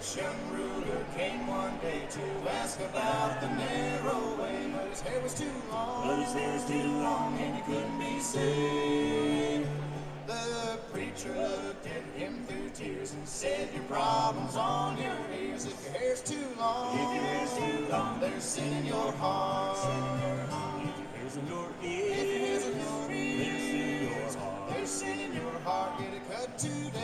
rich young ruler came one day to ask about the narrow way, but his hair was too long. But his hair was too long and he couldn't be saved. The preacher looked at him through tears and said, your problem's on your ears. If your hair's too long, if your hair's too long, there's sin in your heart. If your hair's in your ears, if your hair's in your ears, there's sin in your heart. There's sin in your heart. Get it cut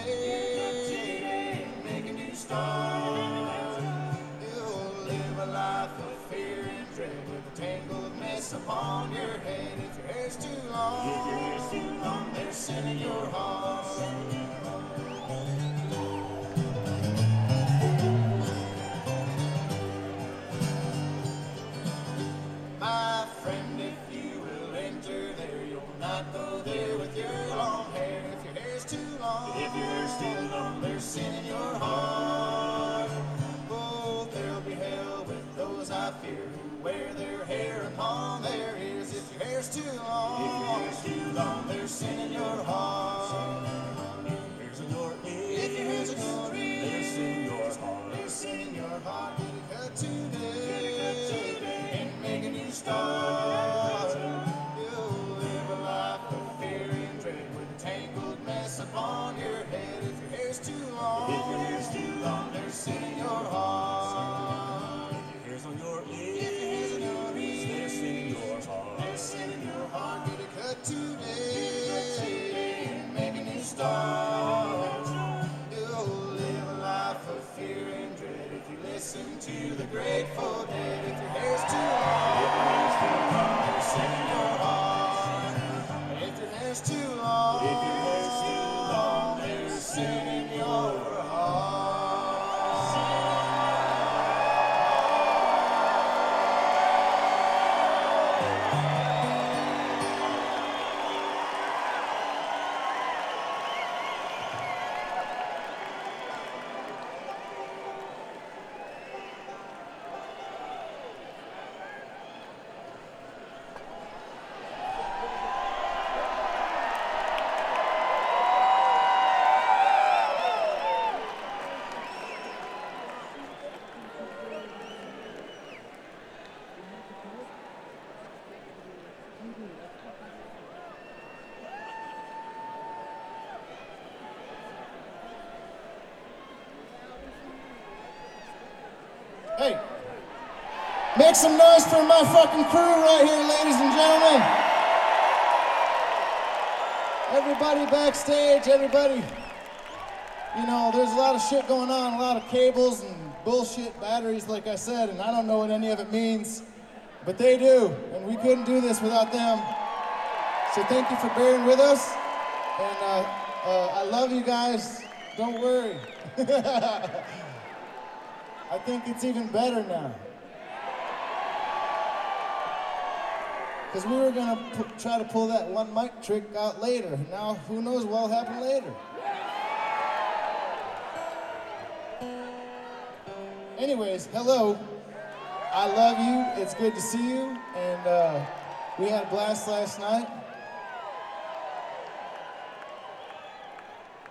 today and make a new start. You'll live a life of fear and dread with a tangled mess upon your head. If your hair's too long, if your hair's too long, there's sin in your heart. My friend, if you will enter there, you'll not go there with your long hair. If your hair's too long, if your hair's too long, there's sin in your heart. Oh, there'll be hell with those I fear who wear their hair upon their ears. If your hair's too long, if your hair's too long, there's sin in your heart. If your hair's in your ears, if your hair's in your ears, there's sin in your heart. There's sin in your heart. Get it cut today and make a new start. You'll live a life of fear and dread with a tangled mess upon your head. If your hair's too long, if your hair's too long, there's sin in your heart. If your hair's on your ears, if your hair's on your ears, there's sin in your heart. There's sin in your heart. Get it cut today and make a new start. You'll live a life of fear and dread if you listen to the Grateful Dead. If your hair's too long, if your hair's too long, there's sin in your heart. If your hair's too long, if your hair's too long, there's sin in your heart. Hey, make some noise for my fucking crew right here, ladies and gentlemen. Everybody backstage, everybody. You know, there's a lot of shit going on, a lot of cables and bullshit batteries, like I said, and I don't know what any of it means, but they do, and we couldn't do this without them. So thank you for bearing with us, and I love you guys. Don't worry. I think it's even better now. Because we were going to try to pull that one mic trick out later. Now, who knows what'll happen later. Anyways, hello. I love you. It's good to see you. And we had a blast last night.